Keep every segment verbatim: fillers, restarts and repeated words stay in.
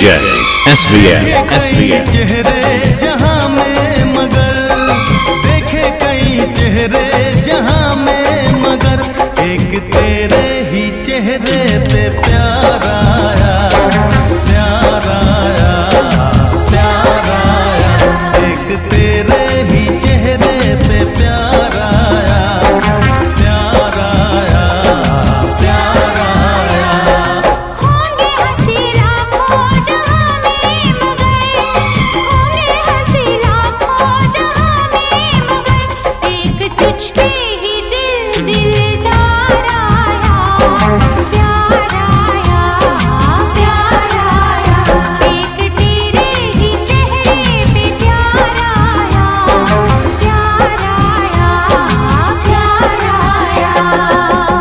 DJ S V M S V M. चेहरे जहां में मगर देखे कई चेहरे जहां में मगर एक तेरे ही चेहरे पे प्यार आया, प्यार आया, प्यार आया। एक तेरे ही चेहरे पे प्यार आया, प्यार आया, प्यार आया। होंगे हंसी लाखों जहां में मगर, होंगे हंसी लाखों जहां में मगर एक तुझ पे ही दिल दिलदार आया, प्यार आया, प्यार आया। एक तेरे ही चेहरे पे प्यार आया, प्यार आया, प्यार आया।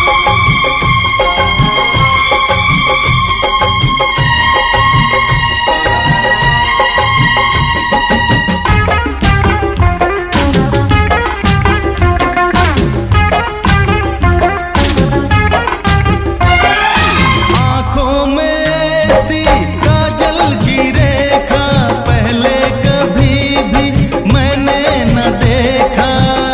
आँखों में ऐसी काजल की रेखा पहले कभी भी मैंने न देखा।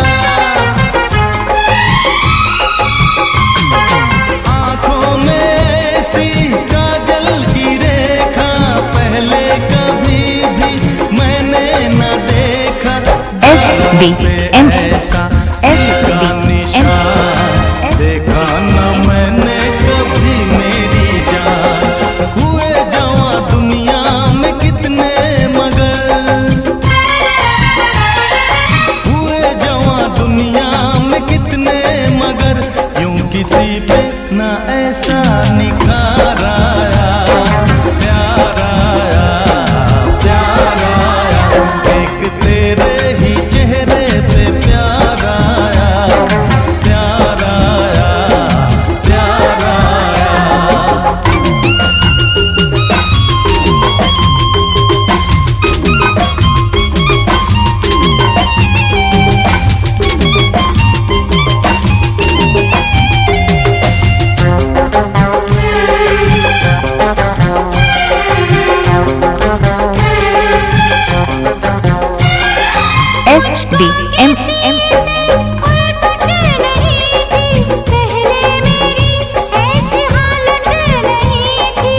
आँखों में ऐसी काजल की रेखा पहले कभी भी मैंने न देखा। एस वी एम ऐसा एस वी का निशान देखा न मैंने कभी मेरी जान। हुए जवां दुनिया में कितने मगर, हुए जवां दुनिया में कितने मगर यूं किसी पे ना ऐसा निखार आया, प्यार आया, प्यार आया। एक तेरे ही चेहरे पे प्यार आया, प्यार आया, प्यार आया। एस वी एम एम उल्फत नहीं थी पहले मेरी, ऐसी हालत नहीं थी।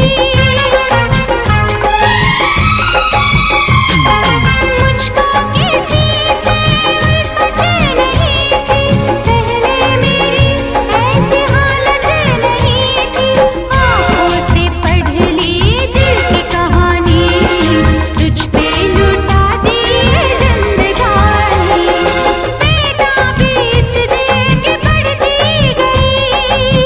मुझको किसी से उल्फत नहीं थी पहले मेरी, ऐसी हालत नहीं थी। आँखों से पढ़ ली दिल की कहानी, तुझ पे लुटा दी जिंदगानी। बेताबी इस दिल की बढ़ती गई,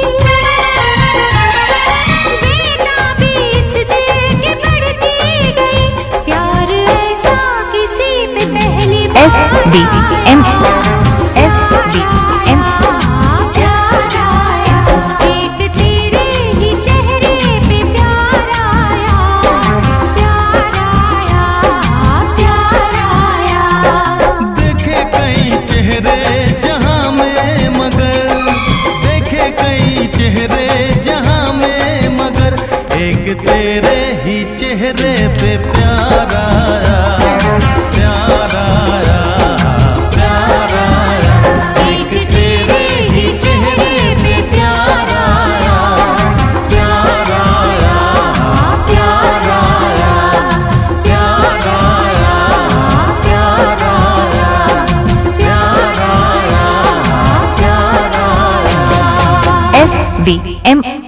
बेताबी इस दिल की बढ़ती गई। प्यार ऐसा किसी पे पहली S V M S V M प्यार आया। एक तेरे ही चेहरे पे प्यार आया, प्यार आया, प्यार आया। देखे कई चेहरे जहां में मगर, देखे कई चेहरे जहां में मगर एक तेरे ही चेहरे पे प्यार आया, प्यार आया, प्यार आया। एक तेरे ही चेहरे पे प्यार आया, प्यार आया, प्यार आया, प्यार आया, प्यार आया, प्यार आया, प्यार आया। S V M